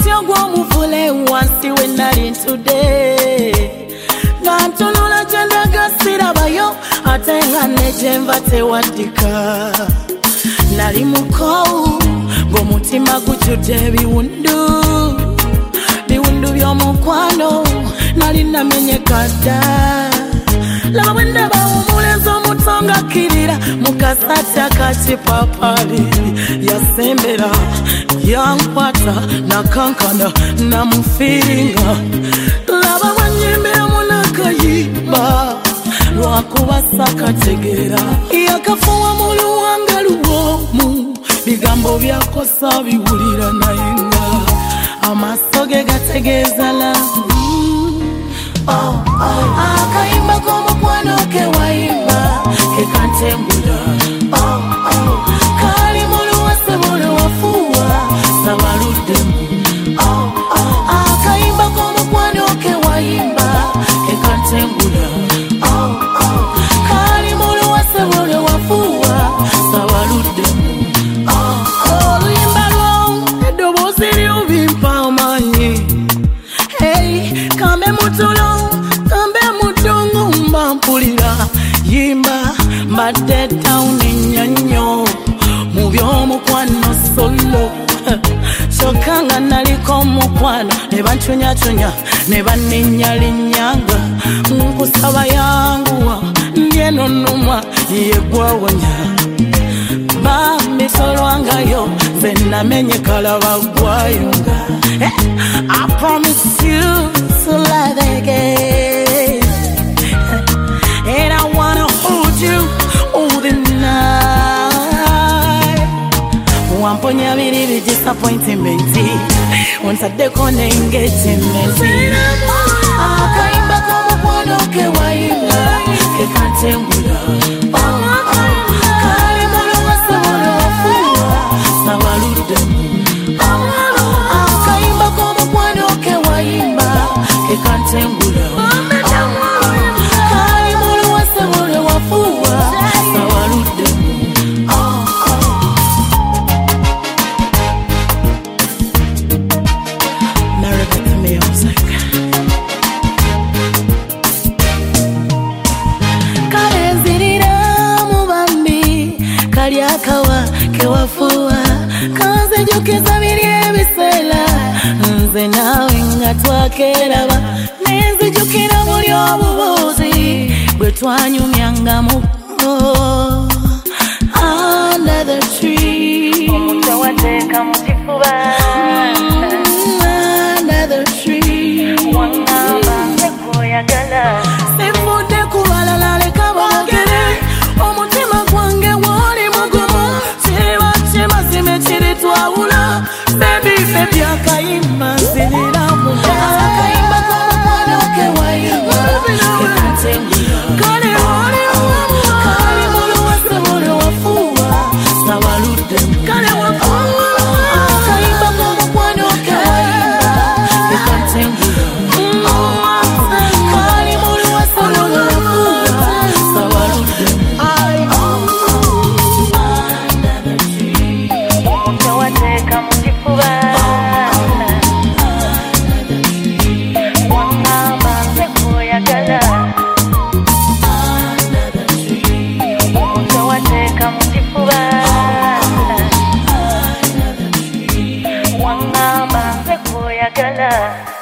omutyo gw'omuvule wansi we nali ntudde nga ntunula gye ndaga sirabayo ate nga ne gye nva tewaddika nali mukowu ng'omutima gujjudde ebiwundu by'omukwano nali namenyeka dda laba bwe ndaba omulenzi omuto ng'akkirira mu kasati akakipapali yasembera yankwata nakankana namufiiringa laba bwannyimbiramu n'akayimba lwakuba sakategeera yakafuwa mu luwanga luwoomu bigambo byakosa biwulira naye nga amaaso ge gategeeza lavu akayimba k'omukwano ke wayimba ke kantengula kali mu luwase bule wafuwa sawaluddemu akayimba k'omukwano ke wayimba ke kantengula kali mu luwase bule wafuwa sawaluddemu oluyimba lwo eddoboozi lyubimpa amanyi kambe mutulo kambe mudongo mpulira yimba mbadde tawuni nnyo mu by'omukwano solo kyokka nga naliko omukwano ne bancunyaacunya ne banennyalinyanga nkusaba yanguwa ndyenonumwa yeggwawonya bamisolwangayo nze namenyeka laba gwayunga I promise you to love again and I wanna hold you all the night wamponya biri disappointment onsaddeko n'engagement akayimba k'omukwano ke wayimba ke kantengula kali mu luwase bule wafuwa sawaluddemu akayimba k'omukwano ke wayimba ke kantengula kali mu luwase bule wafuwa sawaluddemu Rebecca Music kale nzirira mu bambi kali akawa kewafuwa kanzijukiza biri ebiseera nze naawe nga twakeraba nenzijukira buli obubuuzi bwe twanyumyanga mu under the tree omuntu wateeka mu kifuba under the tree wangamba nsekuyagala sifudde kubalala leka boogere omutima gwange wali mugumu kiriba kimazime kiri twawula bebi akayimba nziriramu akayimba k'omukwano ke wayimba ke kantengula kali mu luwase bule wafuwa sawaluddemu akayimba k'omukwano ke wayimba ke kantengula kali mu luwase bule wafuwa sawaluddemu omuntu wateeka mu kifuba wangamba nsekuyagala omuntu wateeka mu kifuba wangamba nsekuyagala